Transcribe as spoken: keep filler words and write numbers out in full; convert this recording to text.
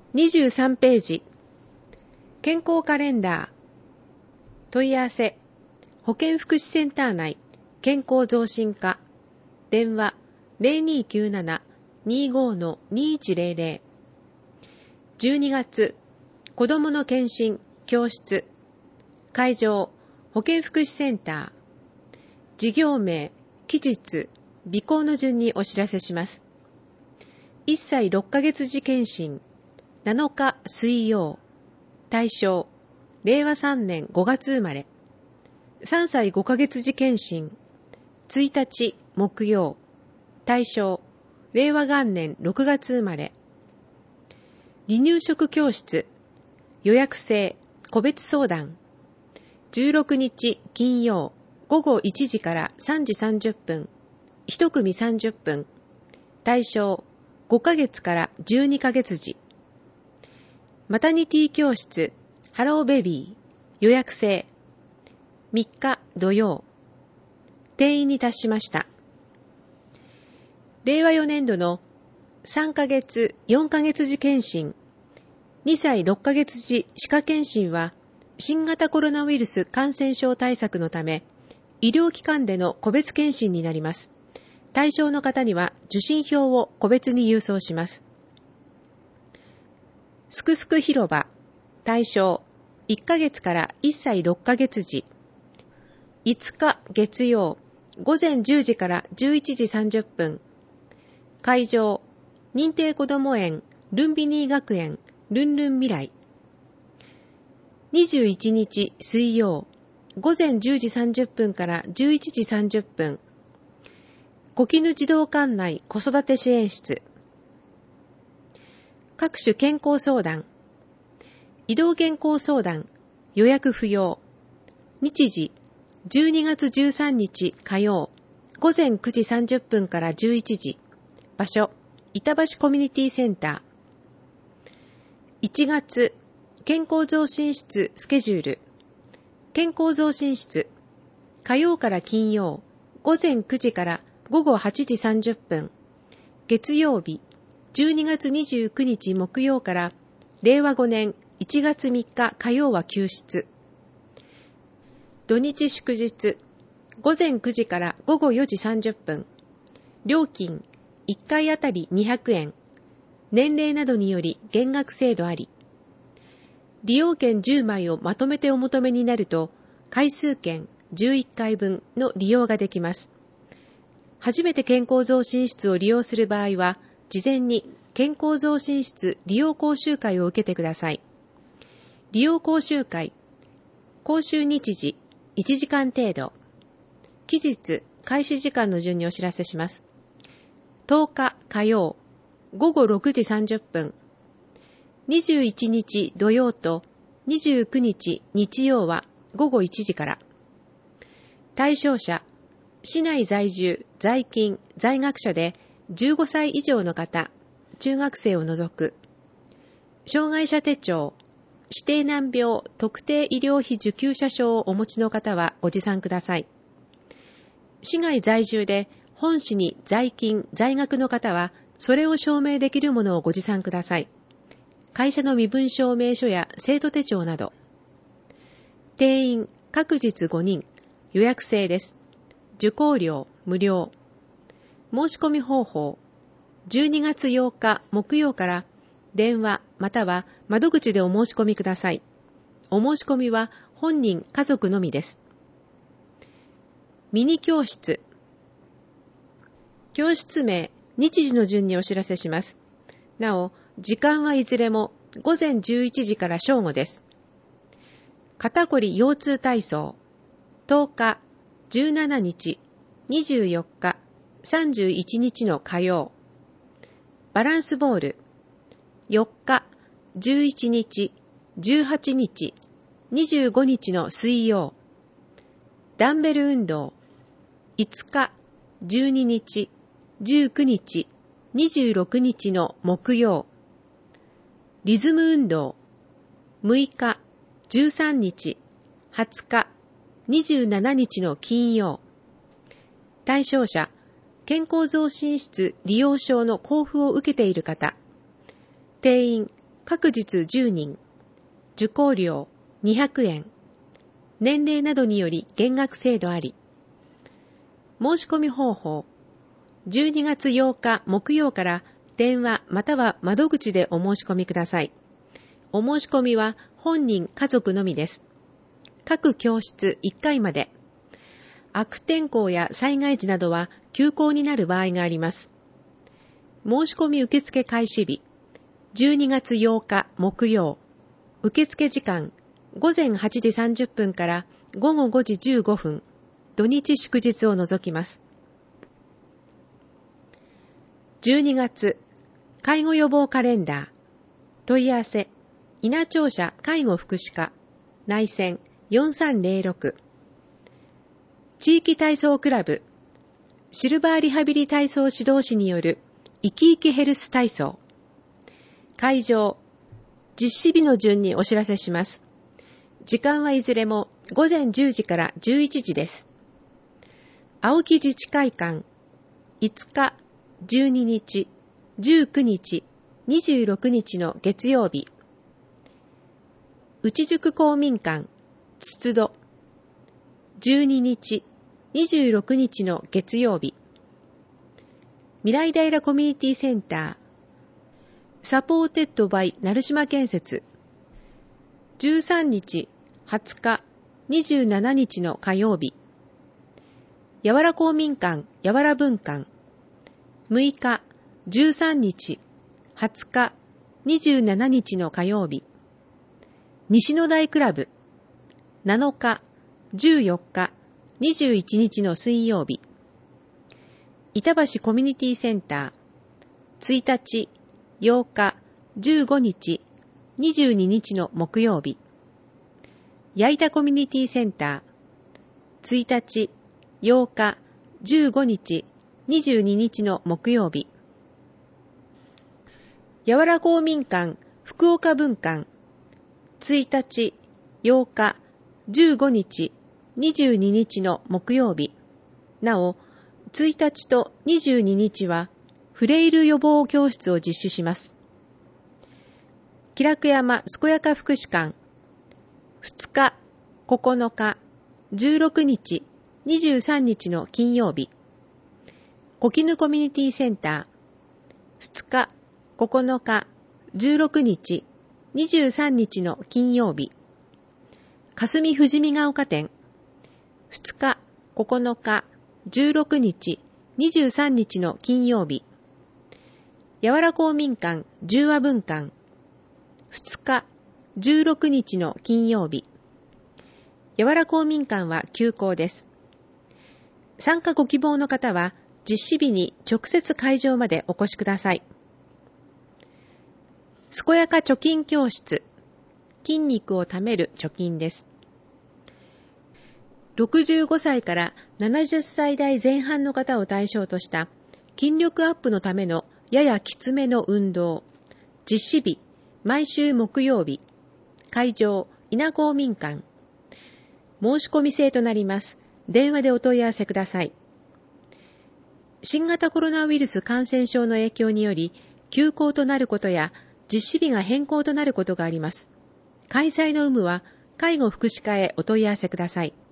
にじゅうさんページ、健康カレンダー。問い合わせ、保健福祉センター内健康増進課、電話 ゼロにーきゅうなな にーごー にーいちゼロゼロ。じゅうにがつ、子どもの検診教室、会場、保健福祉センター、事業名、期日、備考の順にお知らせします。いっさいろっかげつ時検診、なのか水曜、対象、れいわさんねんごがつ生まれ。さんさいごかげつ時検診、ついたち木曜、対象、れいわがんねんろくがつ生まれ。離乳食教室、予約制、個別相談、じゅうろくにち金曜、ごごいちじからさんじさんじゅっぷん、いち組さんじゅっぷん、対象、ごかげつからじゅうにかげつ時。マタニティ教室、ハローベビー、予約制、みっか土曜、定員に達しました。れいわよねんどのさんかげつ、よんかげつ時検診、にさいろっかげつ時歯科検診は、新型コロナウイルス感染症対策のため、医療機関での個別検診になります。対象の方には受診票を個別に郵送します。すくすく広場、対象、いっかげつからいっさいろっかげつ時、いつか月曜、ごぜんじゅうじからじゅういちじさんじゅっぷん、会場、認定こども園、ルンビニー学園、ルンルン未来。にじゅういちにち水曜、ごぜんじゅうじさんじゅっぷんからじゅういちじさんじゅっぷん、小絹児童館内子育て支援室。各種健康相談、移動健康相談、予約不要。日時、じゅうにがつじゅうさんにち火曜、ごぜんくじさんじゅっぷんからじゅういちじ。場所、板橋コミュニティセンター。いちがつ、健康増進室スケジュール。健康増進室、火曜から金曜、ごぜんくじからごごはちじさんじゅっぷん。月曜日、じゅうにがつにじゅうくにち木曜かられいわごねんいちがつみっか火曜は休室。土日祝日、ごぜんくじからごごよじさんじゅっぷん。料金、いっかいあたりにひゃくえん。年齢などにより減額制度あり。利用券じゅうまいをまとめてお求めになると、回数券じゅういっかいぶんの利用ができます。初めて健康増進室を利用する場合は、事前に健康増進室利用講習会を受けてください。利用講習会、講習日時いちじかん程度。期日、開始時間の順にお知らせします。とおか火曜、ごごろくじさんじゅっぷん。にじゅういちにち土曜とにじゅうくにち日曜はごごいちじから。対象者、市内在住、在勤、在学者でじゅうごさい以上の方、中学生を除く。障害者手帳、指定難病特定医療費受給者証をお持ちの方はご持参ください。市外在住で本市に在勤、在学の方は、それを証明できるものをご持参ください。会社の身分証明書や生徒手帳など。定員、各日ごにん、予約制です。受講料、無料。申し込み方法、じゅうにがつようか木曜から電話または窓口でお申し込みください。お申し込みは本人、家族のみです。ミニ教室。教室名、日時の順にお知らせします。なお、時間はいずれもごぜんじゅういちじから正午です。肩こり腰痛体操、とおか、じゅうしちにち、にじゅうよっか、さんじゅういちにちの火曜。バランスボール、よっか、じゅういちにち、じゅうはちにち、にじゅうごにちの水曜。ダンベル運動、いつか、じゅうににち、じゅうくにち、にじゅうろくにちの木曜。リズム運動、むいか、じゅうさんにち、はつか、にじゅうしちにちの金曜。対象者、健康増進室利用証の交付を受けている方。定員、 各日じゅうにん、受講料にひゃくえん、年齢などにより減額制度あり。申し込み方法、じゅうにがつようか木曜から電話または窓口でお申し込みください。お申し込みは本人家族のみです。各教室いっかいまで。悪天候や災害時などは休校になる場合があります。申し込み受付開始日、じゅうにがつようか木曜。受付時間、ごぜんはちじさんじゅっぷんからごごごじじゅうごふん。土日祝日を除きます。じゅうにがつ、介護予防カレンダー。問い合わせ、稲庁舎介護福祉課、内線よんさんぜろろく。地域体操クラブ、シルバーリハビリ体操指導士による生き生きヘルス体操。会場、実施日の順にお知らせします。時間はいずれもごぜんじゅうじからじゅういちじです。青木自治会館、いつか、じゅうににち、じゅうくにち、にじゅうろくにちの月曜日。内宿公民館、つつど、じゅうににち、にじゅうろくにちの月曜日。未来平コミュニティセンター、サポーテッドバイ成島建設。じゅうさんにち、はつか、にじゅうしちにちの火曜日。やわら公民館、やわら文館。むいか、じゅうさんにち、はつか、にじゅうしちにちの火曜日。西の台クラブ。なのか、じゅうよっか、にじゅういちにちの水曜日。板橋コミュニティセンター。ついたち、ようか、じゅうごにち、にじゅうににちの木曜日。矢板コミュニティセンター。ついたち、ようか、じゅうごにち、にじゅうににちの木曜日。やわら公民館、福岡分館。ついたち、ようか、じゅうごにち、にじゅうににちの木曜日。なお、ついたちとにじゅうににちは、フレイル予防教室を実施します。きらく山すこやか福祉館。ふつか、ここのか、じゅうろくにち、にじゅうさんにちの金曜日。こきぬコミュニティセンター。ふつか、ここのか、じゅうろくにち、にじゅうさんにちの金曜日。かすみ富士見ヶ丘店。ふつか、ここのか、じゅうろくにち、にじゅうさんにちの金曜日。やわら公民館、十和分館。ふつか、じゅうろくにちの金曜日。やわら公民館は休校です。参加ご希望の方は、実施日に直接会場までお越しください。すこやか貯金教室。筋肉をためる貯金です。ろくじゅうごさいからななじゅっさい代前半の方を対象とした筋力アップのためのややきつめの運動。実施日、毎週木曜日。会場、稲公民館。申し込み制となります。電話でお問い合わせください。新型コロナウイルス感染症の影響により、休校となることや実施日が変更となることがあります。開催の有無は介護福祉課へお問い合わせください。